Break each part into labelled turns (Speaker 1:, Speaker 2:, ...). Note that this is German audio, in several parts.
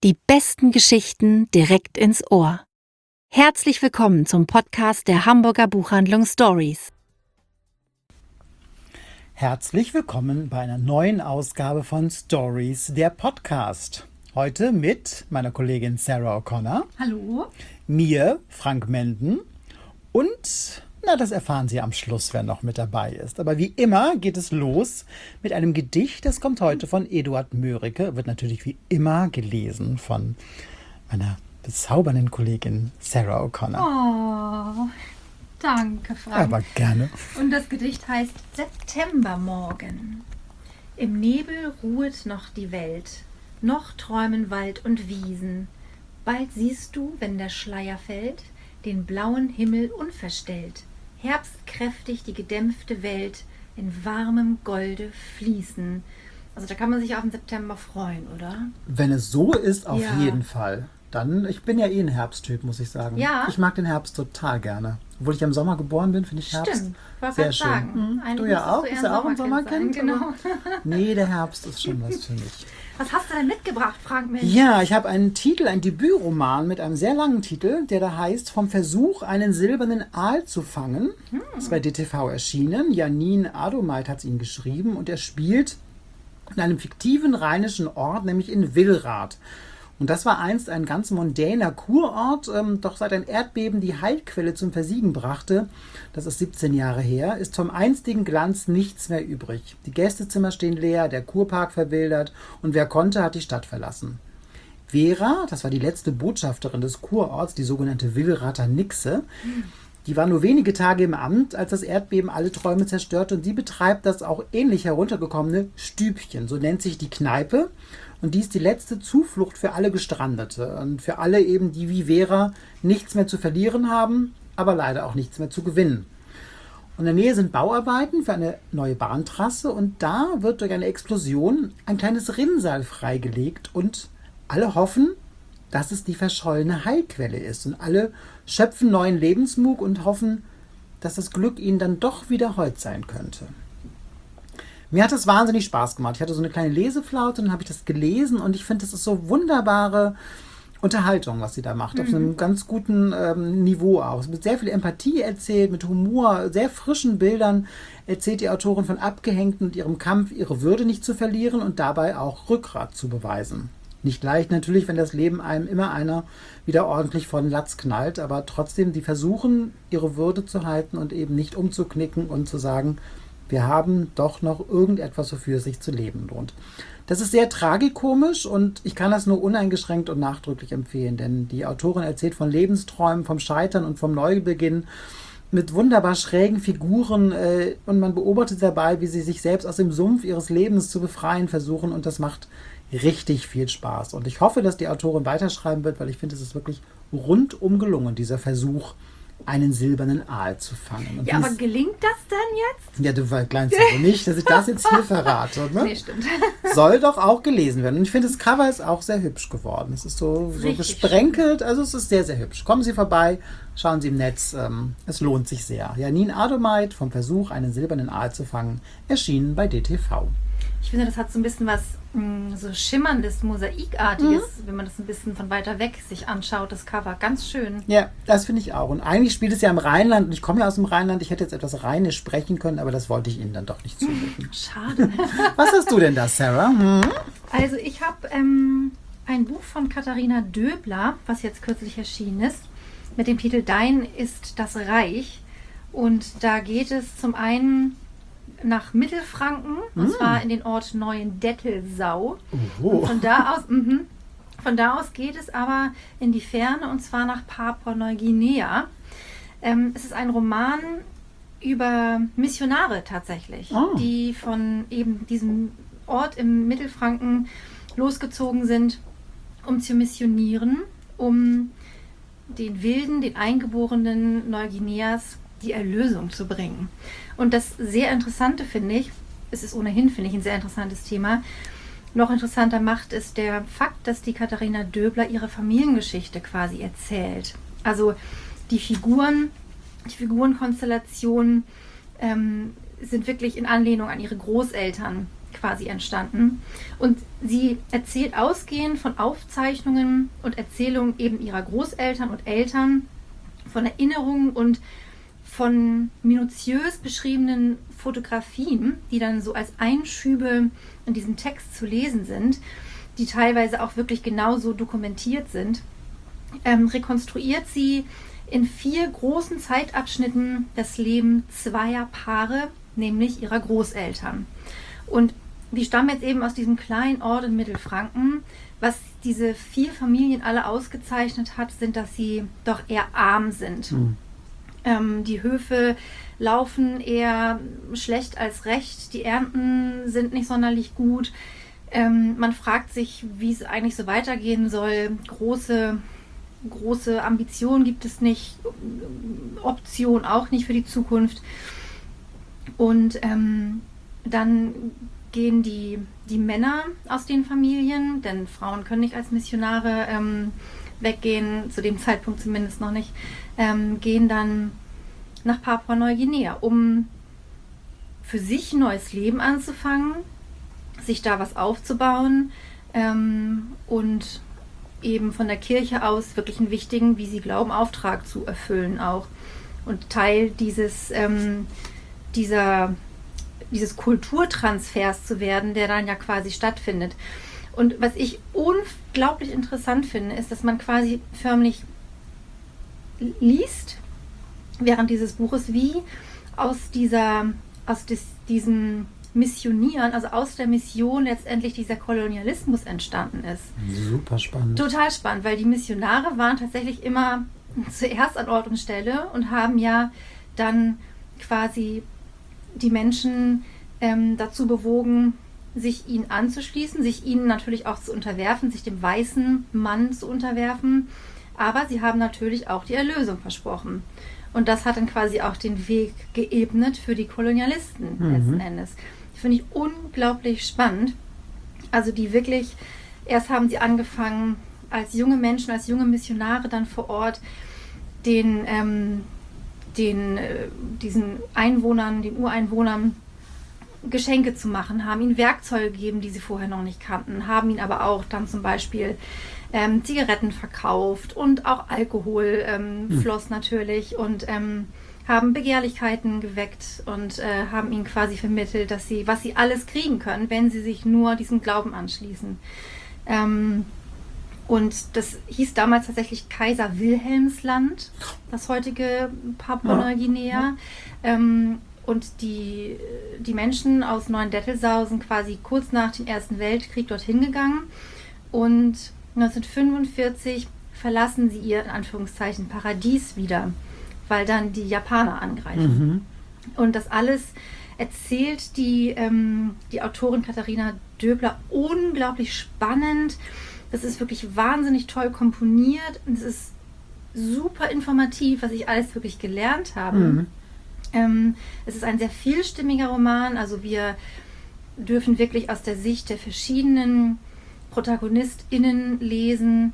Speaker 1: Die besten Geschichten direkt ins Ohr. Herzlich willkommen zum Podcast der Hamburger Buchhandlung Stories.
Speaker 2: Herzlich willkommen bei einer neuen Ausgabe von Stories, der Podcast. Heute mit meiner Kollegin Sarah O'Connor.
Speaker 3: Hallo.
Speaker 2: Mir, Frank Menden. Und, das erfahren Sie am Schluss, wer noch mit dabei ist. Aber wie immer geht es los mit einem Gedicht. Das kommt heute von Eduard Mörike. Wird natürlich wie immer gelesen von meiner bezaubernden Kollegin Sarah O'Connor.
Speaker 3: Oh, danke, Frank.
Speaker 2: Aber gerne.
Speaker 3: Und das Gedicht heißt Septembermorgen. Im Nebel ruhet noch die Welt, noch träumen Wald und Wiesen. Bald siehst du, wenn der Schleier fällt, den blauen Himmel unverstellt, herbstkräftig die gedämpfte Welt in warmem Golde fließen. Also da kann man sich auf den September freuen, oder?
Speaker 2: Wenn es so ist, auf
Speaker 3: Ja.
Speaker 2: jeden Fall. Dann, ich bin ja ein Herbsttyp, muss ich sagen.
Speaker 3: Ja.
Speaker 2: Ich mag den Herbst total gerne. Obwohl ich im Sommer geboren bin, finde ich Herbst
Speaker 3: Stimmt, wollte
Speaker 2: sehr
Speaker 3: gerade
Speaker 2: schön.
Speaker 3: sagen. Eigentlich
Speaker 2: Du ja
Speaker 3: müsstest
Speaker 2: auch? Bist du
Speaker 3: eher
Speaker 2: auch ein Sommerkind?
Speaker 3: sein, genau.
Speaker 2: Nee, der Herbst ist schon was für mich.
Speaker 3: Was hast du denn mitgebracht, Frank? Mensch?
Speaker 2: Ja, ich habe einen Titel, einen Debütroman mit einem sehr langen Titel, der da heißt Vom Versuch, einen silbernen Aal zu fangen. Das ist bei DTV erschienen. Janine Adomait hat es ihn geschrieben und er spielt in einem fiktiven rheinischen Ort, nämlich in Willrath. Und das war einst ein ganz mondäner Kurort, doch seit ein Erdbeben die Heilquelle zum Versiegen brachte, das ist 17 Jahre her, ist vom einstigen Glanz nichts mehr übrig. Die Gästezimmer stehen leer, der Kurpark verwildert und wer konnte, hat die Stadt verlassen. Vera, das war die letzte Botschafterin des Kurorts, die sogenannte Willrather Nixe, die war nur wenige Tage im Amt, als das Erdbeben alle Träume zerstörte und sie betreibt das auch ähnlich heruntergekommene Stübchen, so nennt sich die Kneipe. Und die ist die letzte Zuflucht für alle Gestrandete und für alle eben, die wie Vera nichts mehr zu verlieren haben, aber leider auch nichts mehr zu gewinnen. Und in der Nähe sind Bauarbeiten für eine neue Bahntrasse und da wird durch eine Explosion ein kleines Rinnsal freigelegt und alle hoffen, dass es die verschollene Heilquelle ist. Und alle schöpfen neuen Lebensmut und hoffen, dass das Glück ihnen dann doch wieder heut sein könnte. Mir hat es wahnsinnig Spaß gemacht. Ich hatte so eine kleine Leseflaute und dann habe ich das gelesen und ich finde, das ist so wunderbare Unterhaltung, was sie da macht. Auf einem ganz guten Niveau auch. Mit sehr viel Empathie erzählt, mit Humor, sehr frischen Bildern erzählt die Autorin von Abgehängten und ihrem Kampf, ihre Würde nicht zu verlieren und dabei auch Rückgrat zu beweisen. Nicht leicht natürlich, wenn das Leben einem immer einer wieder ordentlich vor den Latz knallt, aber trotzdem, die versuchen, ihre Würde zu halten und eben nicht umzuknicken und zu sagen, wir haben doch noch irgendetwas, wofür es sich zu leben lohnt. Das ist sehr tragikomisch und ich kann das nur uneingeschränkt und nachdrücklich empfehlen, denn die Autorin erzählt von Lebensträumen, vom Scheitern und vom Neubeginn mit wunderbar schrägen Figuren und man beobachtet dabei, wie sie sich selbst aus dem Sumpf ihres Lebens zu befreien versuchen und das macht richtig viel Spaß. Und ich hoffe, dass die Autorin weiterschreiben wird, weil ich finde, es ist wirklich rundum gelungen, dieser Versuch, einen silbernen Aal zu fangen. Und
Speaker 3: Ja, aber gelingt das denn jetzt?
Speaker 2: ja, du verkleinst aber nicht, dass ich das jetzt hier verrate. Ne?
Speaker 3: Nee, stimmt.
Speaker 2: Soll doch auch gelesen werden. Und ich finde, das Cover ist auch sehr hübsch geworden. Es ist so
Speaker 3: Richtig
Speaker 2: gesprenkelt, also es ist sehr, sehr hübsch. Kommen Sie vorbei, schauen Sie im Netz, es lohnt sich sehr. Janine Adomait vom Versuch, einen silbernen Aal zu fangen, erschienen bei DTV.
Speaker 3: Ich finde, das hat so ein bisschen was so schimmerndes, Mosaikartiges, wenn man das ein bisschen von weiter weg sich anschaut, das Cover. Ganz schön.
Speaker 2: Ja, das finde ich auch. Und eigentlich spielt es ja im Rheinland und ich komme ja aus dem Rheinland. Ich hätte jetzt etwas Rheinisch sprechen können, aber das wollte ich Ihnen dann doch nicht zumuten.
Speaker 3: Schade.
Speaker 2: Was hast du denn da, Sarah?
Speaker 3: Also ich habe ein Buch von Katharina Döbler, was jetzt kürzlich erschienen ist, mit dem Titel Dein ist das Reich. Und da geht es zum einen nach Mittelfranken, und zwar in den Ort Neuendettelsau. Und von da aus geht es aber in die Ferne, und zwar nach Papua-Neuguinea. Es ist ein Roman über Missionare tatsächlich, die von eben diesem Ort im Mittelfranken losgezogen sind, um zu missionieren, um den Wilden, den Eingeborenen Neuguineas die Erlösung zu bringen. Und das sehr Interessante finde ich, es ist ohnehin, finde ich, ein sehr interessantes Thema, noch interessanter macht, ist der Fakt, dass die Katharina Döbler ihre Familiengeschichte quasi erzählt. Also die Figurenkonstellationen sind wirklich in Anlehnung an ihre Großeltern quasi entstanden. Und sie erzählt ausgehend von Aufzeichnungen und Erzählungen eben ihrer Großeltern und Eltern, von Erinnerungen und von minutiös beschriebenen Fotografien, die dann so als Einschübe in diesem Text zu lesen sind, die teilweise auch wirklich genauso dokumentiert sind, rekonstruiert sie in 4 großen Zeitabschnitten das Leben zweier Paare, nämlich ihrer Großeltern. Und die stammen jetzt eben aus diesem kleinen Ort in Mittelfranken. Was diese 4 Familien alle ausgezeichnet hat, sind, dass sie doch eher arm sind. Die Höfe laufen eher schlecht als recht, die Ernten sind nicht sonderlich gut. Man fragt sich, wie es eigentlich so weitergehen soll. Große Ambitionen gibt es nicht, Option auch nicht für die Zukunft. Und dann gehen die Männer aus den Familien, denn Frauen können nicht als Missionare weggehen, zu dem Zeitpunkt zumindest noch nicht, gehen dann nach Papua-Neuguinea, um für sich ein neues Leben anzufangen, sich da was aufzubauen und eben von der Kirche aus wirklich einen wichtigen, wie sie glauben, Auftrag zu erfüllen auch. Und Teil dieses Kulturtransfers zu werden, der dann ja quasi stattfindet. Und was ich unglaublich interessant finde, ist, dass man quasi förmlich liest, während dieses Buches, wie diesem Missionieren, also aus der Mission letztendlich dieser Kolonialismus entstanden ist.
Speaker 2: Super spannend.
Speaker 3: Total spannend, weil die Missionare waren tatsächlich immer zuerst an Ort und Stelle und haben ja dann quasi die Menschen dazu bewogen, sich ihnen anzuschließen, sich ihnen natürlich auch zu unterwerfen, sich dem weißen Mann zu unterwerfen. Aber sie haben natürlich auch die Erlösung versprochen. Und das hat dann quasi auch den Weg geebnet für die Kolonialisten letzten Endes. Das finde ich unglaublich spannend. Also die wirklich, erst haben sie angefangen, als junge Menschen, als junge Missionare dann vor Ort diesen Einwohnern, den Ureinwohnern Geschenke zu machen, haben ihnen Werkzeuge gegeben, die sie vorher noch nicht kannten, haben ihnen aber auch dann zum Beispiel Zigaretten verkauft und auch Alkohol floss natürlich und haben Begehrlichkeiten geweckt und haben ihnen quasi vermittelt, was sie alles kriegen können, wenn sie sich nur diesem Glauben anschließen. Und das hieß damals tatsächlich Kaiser Wilhelmsland, das heutige Papua-Neuguinea. Und die Menschen aus Neuendettelsau sind quasi kurz nach dem Ersten Weltkrieg dorthin gegangen. Und 1945 verlassen sie ihr, in Anführungszeichen, Paradies wieder, weil dann die Japaner angreifen. Und das alles erzählt die Autorin Katharina Döbler unglaublich spannend. Das ist wirklich wahnsinnig toll komponiert. Und es ist super informativ, was ich alles wirklich gelernt habe. Es ist ein sehr vielstimmiger Roman. Also wir dürfen wirklich aus der Sicht der verschiedenen ProtagonistInnen lesen.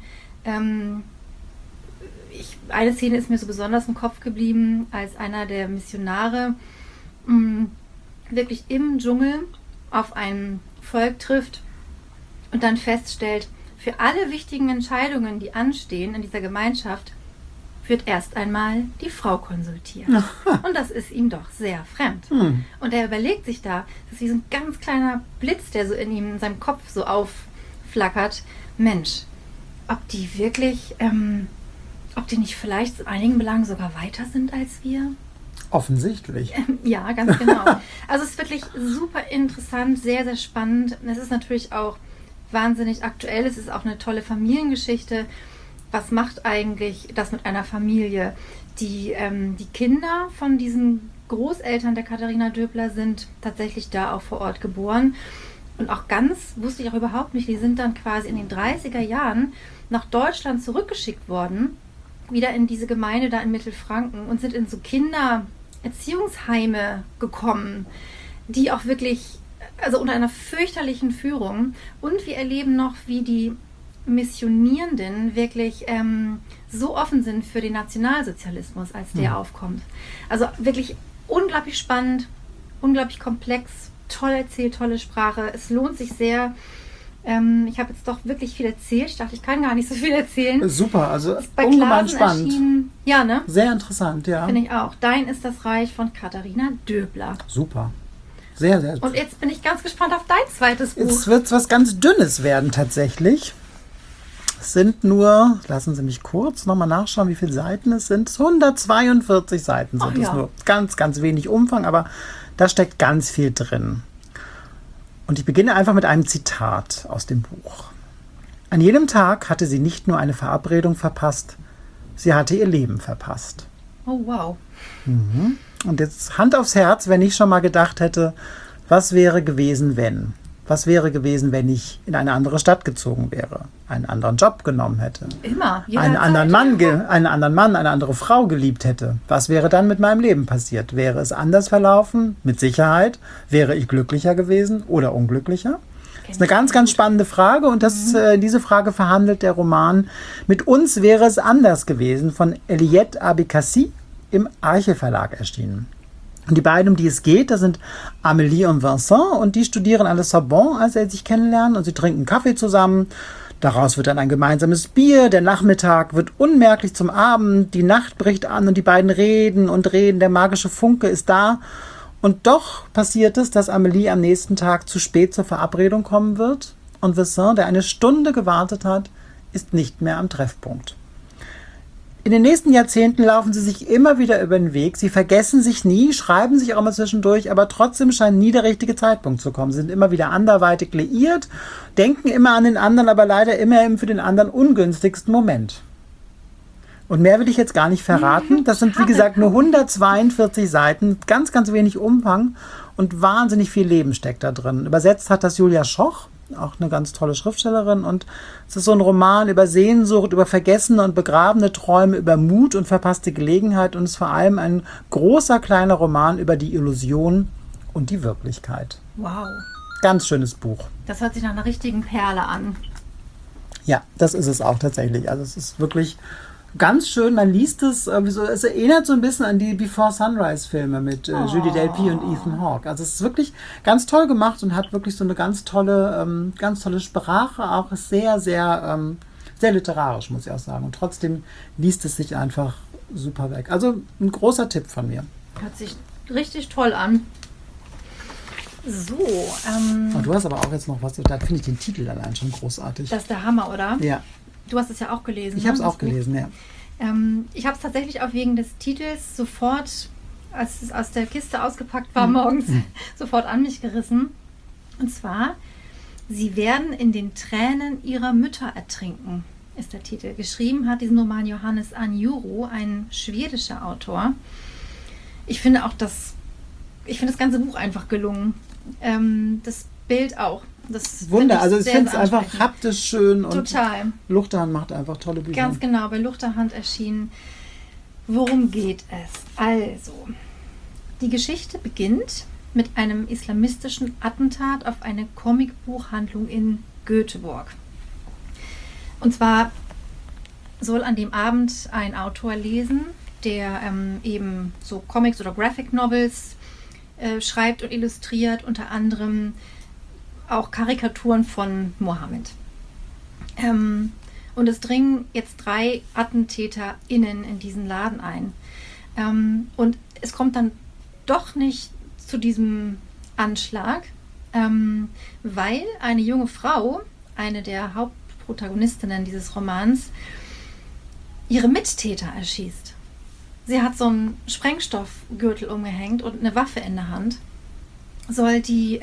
Speaker 3: Eine Szene ist mir so besonders im Kopf geblieben, als einer der Missionare wirklich im Dschungel auf ein Volk trifft und dann feststellt, für alle wichtigen Entscheidungen, die anstehen in dieser Gemeinschaft, wird erst einmal die Frau konsultiert. Und das ist ihm doch sehr fremd. Und er überlegt sich da, das ist wie so ein ganz kleiner Blitz, der so in seinem Kopf so aufflackert. Mensch, ob die wirklich, ob die nicht vielleicht in einigen Belangen sogar weiter sind als wir?
Speaker 2: Offensichtlich.
Speaker 3: Ja, ganz genau. Also es ist wirklich super interessant, sehr, sehr spannend. Es ist natürlich auch wahnsinnig aktuell. Es ist auch eine tolle Familiengeschichte. Was macht eigentlich das mit einer Familie? Die Kinder von diesen Großeltern der Katharina Döbler sind tatsächlich da auch vor Ort geboren. Und auch wusste ich auch überhaupt nicht, die sind dann quasi in den 30er Jahren nach Deutschland zurückgeschickt worden, wieder in diese Gemeinde da in Mittelfranken und sind in so Kindererziehungsheime gekommen, die auch wirklich, also unter einer fürchterlichen Führung. Und wir erleben noch, wie die Missionierenden wirklich so offen sind für den Nationalsozialismus, als der aufkommt. Also wirklich unglaublich spannend, unglaublich komplex, toll erzählt, tolle Sprache. Es lohnt sich sehr. Ich habe jetzt doch wirklich viel erzählt. Ich dachte, ich kann gar nicht so viel erzählen.
Speaker 2: Super, also
Speaker 3: Ist bei
Speaker 2: ungemein
Speaker 3: Klasen
Speaker 2: spannend.
Speaker 3: erschienen. Ja, ne?
Speaker 2: Sehr interessant, ja.
Speaker 3: Finde ich auch. Dein ist das Reich von Katharina Döbler.
Speaker 2: Super. Sehr, sehr
Speaker 3: Und jetzt bin ich ganz gespannt auf dein zweites Buch.
Speaker 2: Jetzt wird es was ganz Dünnes werden tatsächlich. Es sind nur, lassen Sie mich kurz nochmal nachschauen, wie viele Seiten es sind. 142 Seiten sind es nur. Ganz, ganz wenig Umfang, aber da steckt ganz viel drin. Und ich beginne einfach mit einem Zitat aus dem Buch. An jedem Tag hatte sie nicht nur eine Verabredung verpasst, sie hatte ihr Leben verpasst.
Speaker 3: Oh, wow.
Speaker 2: Und jetzt Hand aufs Herz, wenn ich schon mal gedacht hätte, was wäre gewesen, wenn? Was wäre gewesen, wenn ich in eine andere Stadt gezogen wäre, einen anderen Job genommen hätte,
Speaker 3: Immer.
Speaker 2: einen anderen Mann, eine andere Frau geliebt hätte? Was wäre dann mit meinem Leben passiert? Wäre es anders verlaufen? Mit Sicherheit. Wäre ich glücklicher gewesen oder unglücklicher? Das ist eine ganz, ganz spannende Frage und diese Frage verhandelt der Roman Mit uns wäre es anders gewesen von Eliette Abikassi im Arche Verlag erschienen. Und die beiden, um die es geht, das sind Amélie und Vincent und die studieren an der Sorbonne, als sie sich kennenlernen und sie trinken Kaffee zusammen. Daraus wird dann ein gemeinsames Bier, der Nachmittag wird unmerklich zum Abend, die Nacht bricht an und die beiden reden und reden, der magische Funke ist da. Und doch passiert es, dass Amélie am nächsten Tag zu spät zur Verabredung kommen wird und Vincent, der eine Stunde gewartet hat, ist nicht mehr am Treffpunkt. In den nächsten Jahrzehnten laufen sie sich immer wieder über den Weg. Sie vergessen sich nie, schreiben sich auch immer zwischendurch, aber trotzdem scheint nie der richtige Zeitpunkt zu kommen. Sie sind immer wieder anderweitig liiert, denken immer an den anderen, aber leider immer im für den anderen ungünstigsten Moment. Und mehr will ich jetzt gar nicht verraten. Das sind, wie gesagt, nur 142 Seiten, ganz, ganz wenig Umfang und wahnsinnig viel Leben steckt da drin. Übersetzt hat das Julia Schoch, auch eine ganz tolle Schriftstellerin. Und es ist so ein Roman über Sehnsucht, über vergessene und begrabene Träume, über Mut und verpasste Gelegenheit. Und es ist vor allem ein großer, kleiner Roman über die Illusion und die Wirklichkeit.
Speaker 3: Wow.
Speaker 2: Ganz schönes Buch.
Speaker 3: Das hört sich nach einer richtigen Perle an.
Speaker 2: Ja, das ist es auch tatsächlich. Also es ist wirklich ganz schön, man liest es, es erinnert so ein bisschen an die Before Sunrise-Filme mit Julie Delpy und Ethan Hawke. Also es ist wirklich ganz toll gemacht und hat wirklich so eine ganz tolle Sprache, auch ist sehr, sehr, sehr literarisch, muss ich auch sagen. Und trotzdem liest es sich einfach super weg. Also ein großer Tipp von mir.
Speaker 3: Hört sich richtig toll an. So.
Speaker 2: Und du hast aber auch jetzt noch was, da finde ich den Titel allein schon großartig.
Speaker 3: Das ist der Hammer, oder?
Speaker 2: Ja.
Speaker 3: Du hast es ja auch gelesen.
Speaker 2: Ich habe es
Speaker 3: ne?
Speaker 2: auch gelesen, ja.
Speaker 3: Ich habe es tatsächlich auch wegen des Titels sofort, als es aus der Kiste ausgepackt war, morgens sofort an mich gerissen. Und zwar, Sie werden in den Tränen ihrer Mütter ertrinken, ist der Titel. Geschrieben hat diesen Roman Johannes Anjuru, ein schwedischer Autor. Ich finde das ganze Buch einfach gelungen. Das Bild auch. Das
Speaker 2: Wunder, also ich
Speaker 3: sehr,
Speaker 2: finde es
Speaker 3: sehr
Speaker 2: einfach
Speaker 3: ansprechend.
Speaker 2: haptisch schön und
Speaker 3: Total.
Speaker 2: Luchterhand macht einfach tolle Bücher.
Speaker 3: Ganz genau, bei Luchterhand erschienen. Worum geht es? Also, die Geschichte beginnt mit einem islamistischen Attentat auf eine Comicbuchhandlung in Göteborg. Und zwar soll an dem Abend ein Autor lesen, der eben so Comics oder Graphic Novels schreibt und illustriert, unter anderem auch Karikaturen von Mohammed. Und es dringen jetzt 3 AttentäterInnen in diesen Laden ein. Und es kommt dann doch nicht zu diesem Anschlag, weil eine junge Frau, eine der Hauptprotagonistinnen dieses Romans, ihre Mittäter erschießt. Sie hat so einen Sprengstoffgürtel umgehängt und eine Waffe in der Hand, soll die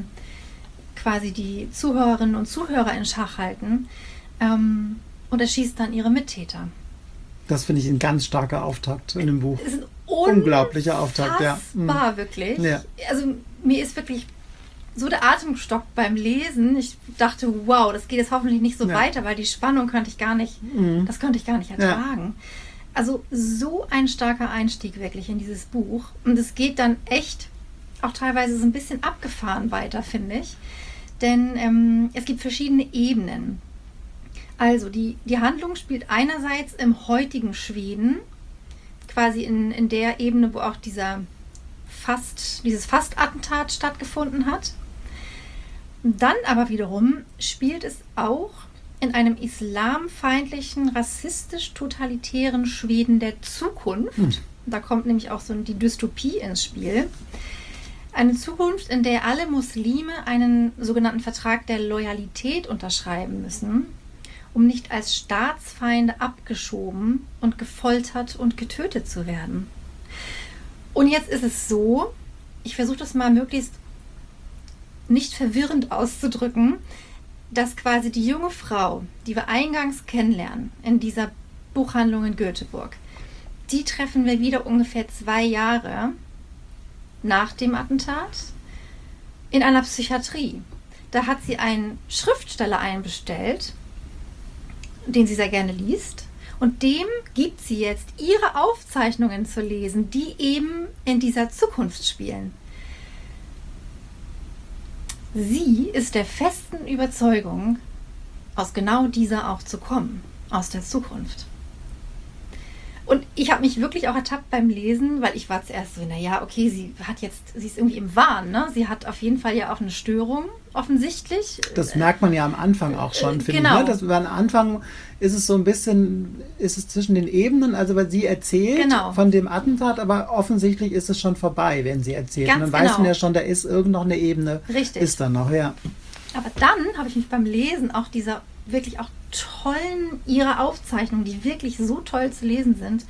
Speaker 3: quasi die Zuhörerinnen und Zuhörer in Schach halten und erschießt dann ihre Mittäter.
Speaker 2: Das finde ich ein ganz starker Auftakt in dem Buch.
Speaker 3: Das ist ein
Speaker 2: unglaublicher Auftakt, ja.
Speaker 3: Unfassbar, wirklich.
Speaker 2: Ja.
Speaker 3: Also mir ist wirklich so der Atem gestockt beim Lesen. Ich dachte, wow, das geht jetzt hoffentlich nicht so weiter, weil die Spannung könnte ich gar nicht ertragen. Also so ein starker Einstieg wirklich in dieses Buch. Und es geht dann echt auch teilweise so ein bisschen abgefahren weiter, finde ich. Denn es gibt verschiedene Ebenen. Also die Handlung spielt einerseits im heutigen Schweden, quasi in der Ebene, wo auch dieser dieses Fastattentat stattgefunden hat. Dann aber wiederum spielt es auch in einem islamfeindlichen, rassistisch-totalitären Schweden der Zukunft. Da kommt nämlich auch so die Dystopie ins Spiel. Eine Zukunft, in der alle Muslime einen sogenannten Vertrag der Loyalität unterschreiben müssen, um nicht als Staatsfeinde abgeschoben und gefoltert und getötet zu werden. Und jetzt ist es so, ich versuche das mal möglichst nicht verwirrend auszudrücken, dass quasi die junge Frau, die wir eingangs kennenlernen in dieser Buchhandlung in Göteborg, die treffen wir wieder ungefähr 2 Jahre nach dem Attentat in einer Psychiatrie. Da hat sie einen Schriftsteller einbestellt, den sie sehr gerne liest, und dem gibt sie jetzt ihre Aufzeichnungen zu lesen, die eben in dieser Zukunft spielen. Sie ist der festen Überzeugung, aus genau dieser auch zu kommen, aus der Zukunft. Und ich habe mich wirklich auch ertappt beim Lesen, weil ich war zuerst so, naja, okay, sie ist irgendwie im Wahn, ne? Sie hat auf jeden Fall ja auch eine Störung, offensichtlich.
Speaker 2: Das merkt man ja am Anfang auch schon, finde
Speaker 3: genau.
Speaker 2: ich. Ne? Am Anfang ist es so ein bisschen, ist es zwischen den Ebenen, also weil sie erzählt von dem Attentat, aber offensichtlich ist es schon vorbei, wenn sie erzählt.
Speaker 3: Ganz
Speaker 2: und dann weiß man ja schon, da ist noch eine Ebene.
Speaker 3: Richtig.
Speaker 2: Ist da noch, ja.
Speaker 3: Aber dann habe ich mich beim Lesen auch dieser wirklich auch tollen, ihre Aufzeichnungen, die wirklich so toll zu lesen sind,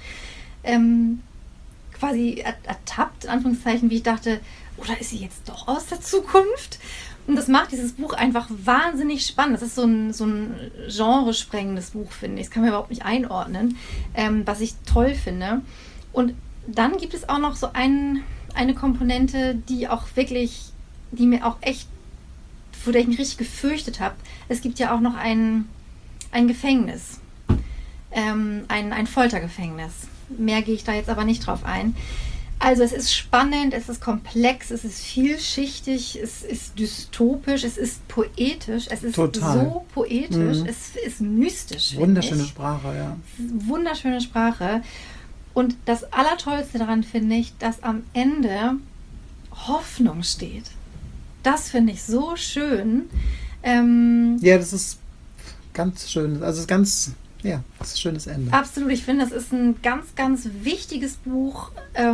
Speaker 3: quasi ertappt, in Anführungszeichen, wie ich dachte, oder ist sie jetzt doch aus der Zukunft? Und das macht dieses Buch einfach wahnsinnig spannend. Das ist so ein genresprengendes Buch, finde ich. Das kann man überhaupt nicht einordnen, was ich toll finde. Und dann gibt es auch noch so eine Komponente, die mir auch echt, vor der ich mich richtig gefürchtet habe. Es gibt ja auch noch ein Gefängnis, ein Foltergefängnis. Mehr gehe ich da jetzt aber nicht drauf ein. Also es ist spannend, es ist komplex, es ist vielschichtig, es ist dystopisch, es ist poetisch, es ist so poetisch, es ist mystisch.
Speaker 2: Wunderschöne Sprache, ja.
Speaker 3: Wunderschöne Sprache. Und das Allertollste daran finde ich, dass am Ende Hoffnung steht. Das finde ich so schön.
Speaker 2: Ja, das ist ganz schön. Also es ist ganz, ja, das ist ein schönes Ende.
Speaker 3: Absolut. Ich finde, das ist ein ganz, ganz wichtiges Buch.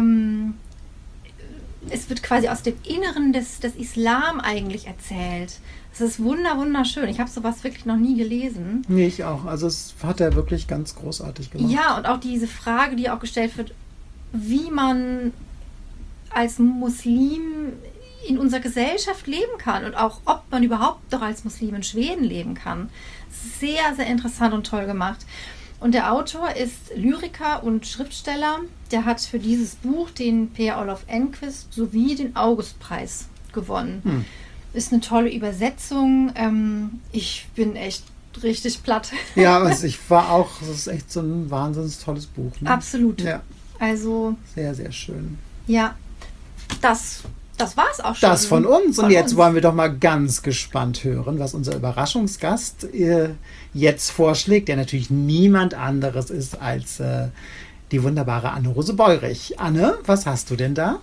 Speaker 3: Es wird quasi aus dem Inneren des Islam eigentlich erzählt. Es ist wunderschön. Ich habe sowas wirklich noch nie gelesen.
Speaker 2: Nee, ich auch. Also es hat er wirklich ganz großartig gemacht.
Speaker 3: Ja, und auch diese Frage, die auch gestellt wird, wie man als Muslim in unserer Gesellschaft leben kann und auch, ob man überhaupt doch als Muslim in Schweden leben kann. Sehr, sehr interessant und toll gemacht. Und der Autor ist Lyriker und Schriftsteller. Der hat für dieses Buch den Per-Olof Enquist sowie den Augustpreis gewonnen. Ist eine tolle Übersetzung. Ich bin echt richtig platt.
Speaker 2: Ja, also ich war auch, das ist echt so ein wahnsinnig tolles Buch. Ne?
Speaker 3: Absolut.
Speaker 2: Ja.
Speaker 3: Also.
Speaker 2: Sehr, sehr schön.
Speaker 3: Ja, das war es auch schon.
Speaker 2: Das von uns. Und jetzt wollen wir doch mal ganz gespannt hören, was unser Überraschungsgast jetzt vorschlägt, der natürlich niemand anderes ist als die wunderbare Anne-Rose Beurich. Anne, was hast du denn da?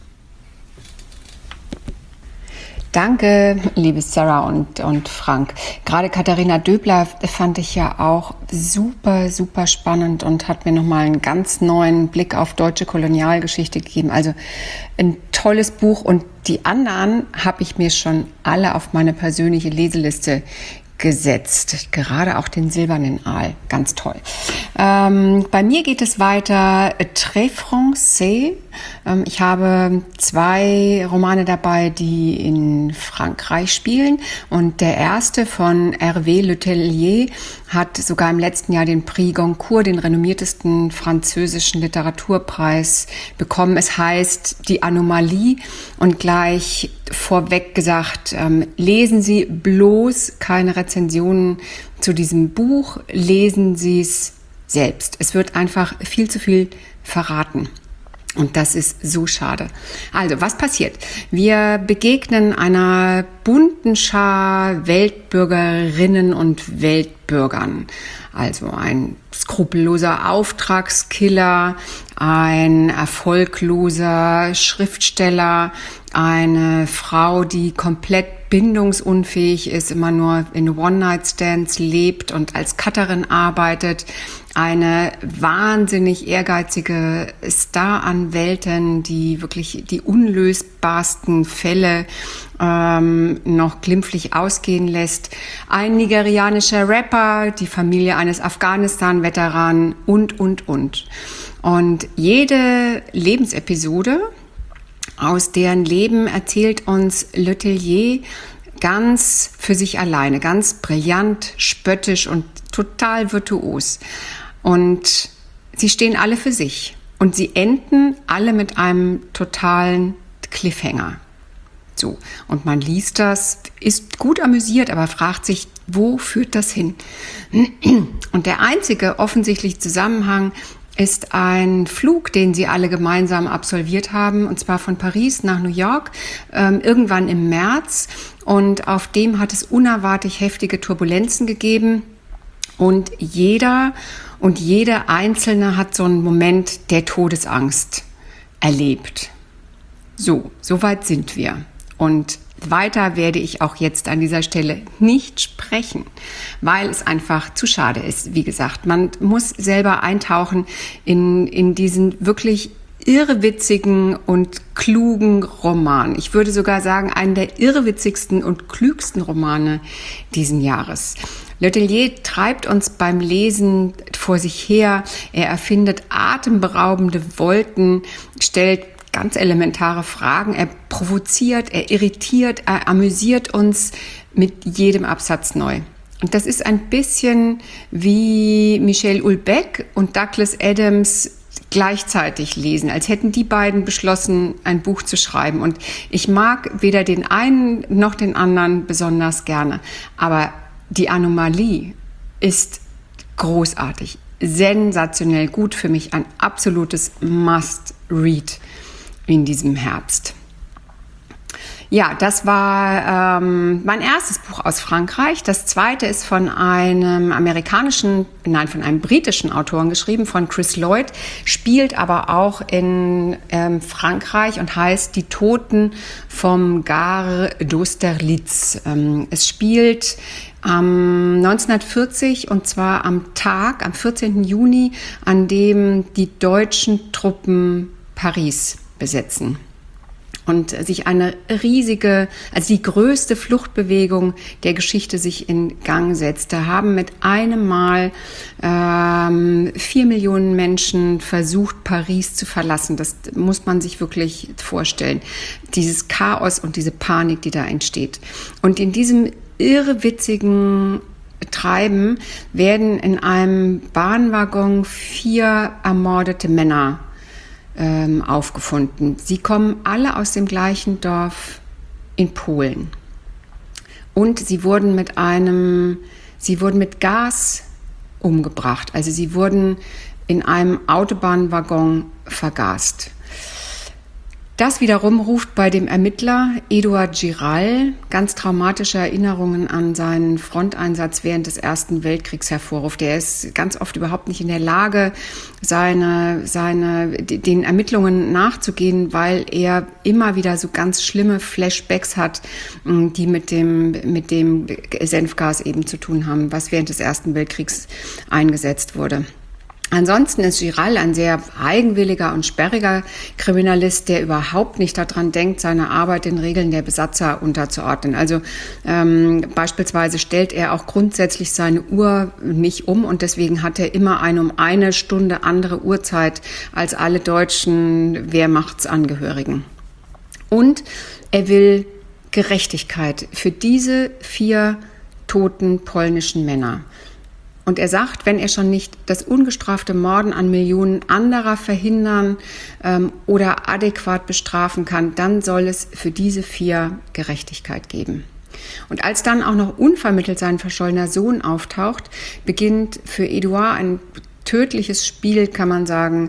Speaker 4: Danke, liebe Sarah und Frank. Gerade Katharina Döbler fand ich ja auch super, super spannend und hat mir nochmal einen ganz neuen Blick auf deutsche Kolonialgeschichte gegeben. Also ein tolles Buch, und die anderen habe ich mir schon alle auf meine persönliche Leseliste gesetzt. Gerade auch den Silbernen Aal. Ganz toll. Bei mir geht es weiter. Très Français. Ich habe 2 Romane dabei, die in Frankreich spielen. Und der erste von Hervé Letellier hat sogar im letzten Jahr den Prix Goncourt, den renommiertesten französischen Literaturpreis, bekommen. Es heißt Die Anomalie, und gleich vorweg gesagt, lesen Sie bloß keine Rezensionen zu diesem Buch, lesen Sie es selbst. Es wird einfach viel zu viel verraten. Und das ist so schade. Also, was passiert? Wir begegnen einer bunten Schar Weltbürgerinnen und Weltbürgern. Also ein skrupelloser Auftragskiller, ein erfolgloser Schriftsteller, eine Frau, die komplett bindungsunfähig ist, immer nur in One-Night-Stands lebt und als Cutterin arbeitet, eine wahnsinnig ehrgeizige Staranwältin, die wirklich die unlösbarsten Fälle noch glimpflich ausgehen lässt, ein nigerianischer Rapper, die Familie eines Afghanistan-Veteranen und. Und jede Lebensepisode aus deren Leben erzählt uns Letellier ganz für sich alleine, ganz brillant, spöttisch und total virtuos. Und sie stehen alle für sich und sie enden alle mit einem totalen Cliffhanger. So, und man liest das, ist gut amüsiert, aber fragt sich, wo führt das hin? Und der einzige offensichtliche Zusammenhang ist ein Flug, den sie alle gemeinsam absolviert haben, und zwar von Paris nach New York, irgendwann im März. Und auf dem hat es unerwartet heftige Turbulenzen gegeben. Und jeder und jede Einzelne hat so einen Moment der Todesangst erlebt. So weit sind wir. Und weiter werde ich auch jetzt an dieser Stelle nicht sprechen, weil es einfach zu schade ist. Wie gesagt, man muss selber eintauchen in diesen wirklich irrewitzigen und klugen Roman. Ich würde sogar sagen, einen der irrewitzigsten und klügsten Romane diesen Jahres. Letellier treibt uns beim Lesen vor sich her. Er erfindet atemberaubende Wolken, stellt ganz elementare Fragen. Er provoziert, er irritiert, er amüsiert uns mit jedem Absatz neu. Und das ist ein bisschen wie Michel Houellebecq und Douglas Adams gleichzeitig lesen, als hätten die beiden beschlossen, ein Buch zu schreiben. Und ich mag weder den einen noch den anderen besonders gerne. Aber die Anomalie ist großartig, sensationell gut, für mich ein absolutes Must-Read in diesem Herbst. Ja, das war mein erstes Buch aus Frankreich. Das zweite ist von einem britischen Autoren geschrieben, von Chris Lloyd, spielt aber auch in Frankreich und heißt Die Toten vom Gare d'Austerlitz. Es spielt 1940 und zwar am 14. Juni, an dem die deutschen Truppen Paris besetzen und sich eine riesige, also die größte Fluchtbewegung der Geschichte sich in Gang setzt. Da haben mit einem Mal 4 Millionen Menschen versucht, Paris zu verlassen. Das muss man sich wirklich vorstellen. Dieses Chaos und diese Panik, die da entsteht. Und in diesem irrewitzigen Treiben werden in einem Bahnwaggon 4 ermordete Männer aufgefunden. Sie kommen alle aus dem gleichen Dorf in Polen. Und sie wurden mit Gas umgebracht. Also sie wurden in einem Autobahnwaggon vergast. Das wiederum ruft bei dem Ermittler Eduard Giral ganz traumatische Erinnerungen an seinen Fronteinsatz während des Ersten Weltkriegs hervor. Der ist ganz oft überhaupt nicht in der Lage, den Ermittlungen nachzugehen, weil er immer wieder so ganz schlimme Flashbacks hat, die mit dem Senfgas eben zu tun haben, was während des Ersten Weltkriegs eingesetzt wurde. Ansonsten ist Giral ein sehr eigenwilliger und sperriger Kriminalist, der überhaupt nicht daran denkt, seine Arbeit den Regeln der Besatzer unterzuordnen. Also beispielsweise stellt er auch grundsätzlich seine Uhr nicht um und deswegen hat er immer eine um 1 Stunde andere Uhrzeit als alle deutschen Wehrmachtsangehörigen. Und er will Gerechtigkeit für diese 4 toten polnischen Männer. Und er sagt, wenn er schon nicht das ungestrafte Morden an Millionen anderer verhindern oder adäquat bestrafen kann, dann soll es für diese 4 Gerechtigkeit geben. Und als dann auch noch unvermittelt sein verschollener Sohn auftaucht, beginnt für Eduard ein tödliches Spiel, kann man sagen,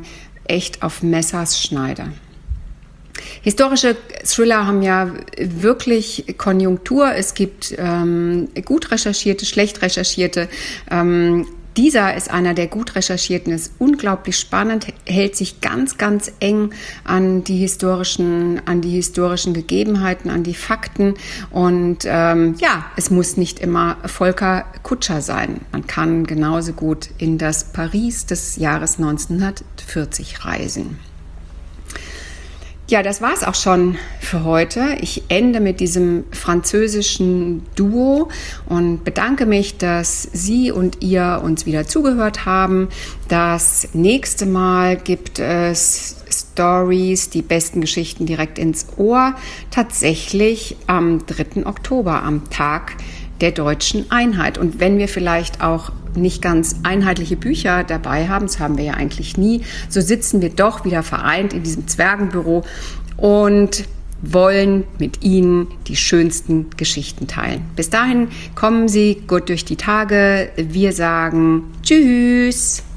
Speaker 4: echt auf Messerschneide. Historische Thriller haben ja wirklich Konjunktur. Es gibt gut recherchierte, schlecht recherchierte. Dieser ist einer der gut recherchierten, ist unglaublich spannend, hält sich ganz, ganz eng an die historischen Gegebenheiten, an die Fakten. Und es muss nicht immer Volker Kutscher sein. Man kann genauso gut in das Paris des Jahres 1940 reisen. Ja, das war's auch schon für heute. Ich ende mit diesem französischen Duo und bedanke mich, dass Sie und ihr uns wieder zugehört haben. Das nächste Mal gibt es Stories, die besten Geschichten direkt ins Ohr, tatsächlich am 3. Oktober, am Tag der deutschen Einheit. Und wenn wir vielleicht auch nicht ganz einheitliche Bücher dabei haben, das haben wir ja eigentlich nie, so sitzen wir doch wieder vereint in diesem Zwergenbüro und wollen mit Ihnen die schönsten Geschichten teilen. Bis dahin kommen Sie gut durch die Tage. Wir sagen Tschüss.